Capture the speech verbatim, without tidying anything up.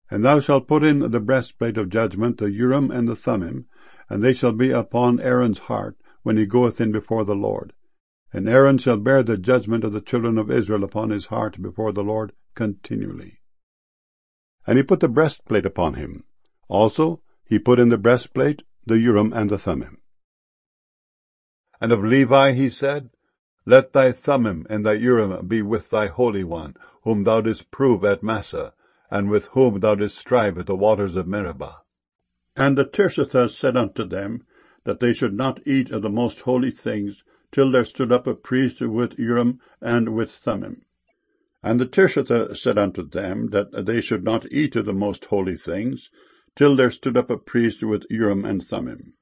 And thou shalt put in the breastplate of judgment, the Urim and the Thummim, and they shall be upon Aaron's heart when he goeth in before the Lord. And Aaron shall bear the judgment of the children of Israel upon his heart before the Lord continually. And he put the breastplate upon him. Also he put in the breastplate the Urim and the Thummim. And of Levi he said, Let thy Thummim and thy Urim be with thy Holy One, whom thou didst prove at Massah, and with whom thou didst strive at the waters of Meribah. And the Tirshatha said unto them, that they should not eat of the most holy things, till there stood up a priest with Urim and with Thummim. And the Tirshatha said unto them, that they should not eat of the most holy things, till there stood up a priest with Urim and Thummim.